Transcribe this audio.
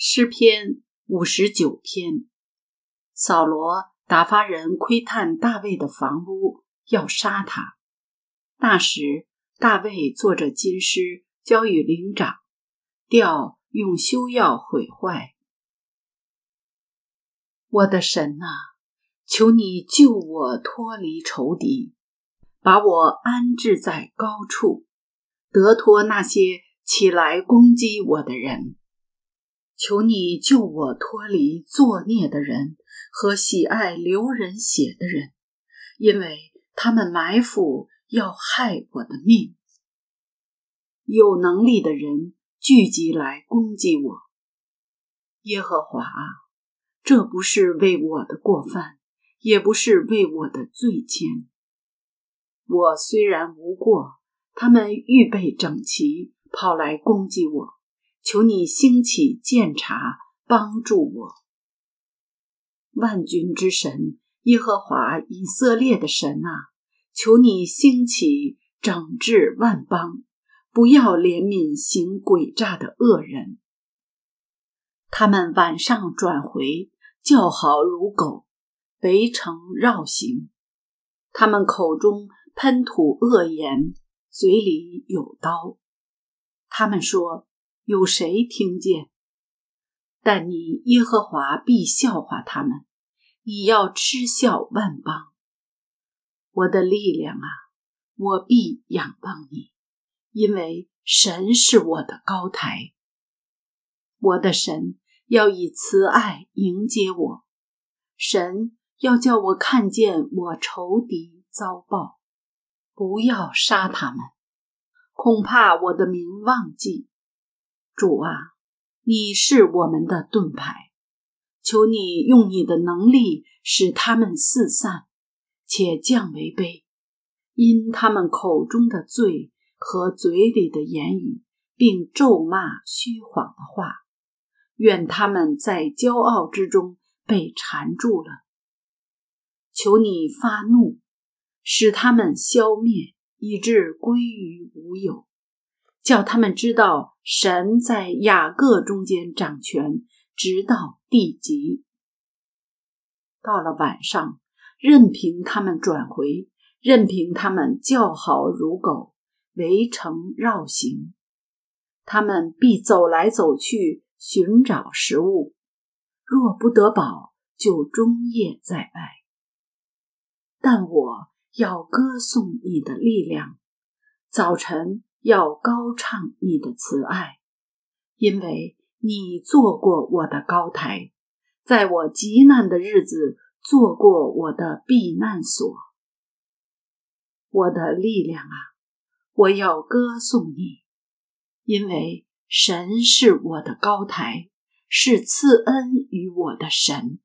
诗篇59篇。扫罗打发人窥探大卫的房屋，要杀他。那时大卫坐着金狮，交与灵长，调用修药毁坏。我的神啊，求你救我脱离仇敌，把我安置在高处，得脱那些起来攻击我的人。求你救我脱离作孽的人和喜爱流人血的人，因为他们埋伏要害我的命。有能力的人聚集来攻击我。耶和华啊，这不是为我的过犯，也不是为我的罪愆。我虽然无过，他们预备整齐，跑来攻击我。求你兴起鉴察，帮助我。万军之神，耶和华以色列的神啊，求你兴起整治万邦，不要怜悯行诡诈的恶人。他们晚上转回，叫好如狗，围城绕行。他们口中喷吐恶言，嘴里有刀。他们说，有谁听见？但你耶和华必笑话他们，你要嗤笑万邦。我的力量啊，我必仰望你，因为神是我的高台。我的神要以慈爱迎接我，神要叫我看见我仇敌遭报，不要杀他们，恐怕我的民忘记。主啊，你是我们的盾牌，求你用你的能力使他们四散，且降为卑，因他们口中的罪和嘴里的言语，并咒骂虚谎的话，愿他们在骄傲之中被缠住了。求你发怒，使他们消灭，以致归于无有，叫他们知道神在雅各中间掌权，直到地极。到了晚上，任凭他们转回，任凭他们叫好如狗，围城绕行。他们必走来走去，寻找食物，若不得饱，就终夜在外。但我要歌颂你的力量，早晨要高唱你的慈爱，因为你做过我的高台，在我极难的日子做过我的避难所。我的力量啊，我要歌颂你，因为神是我的高台，是赐恩于我的神。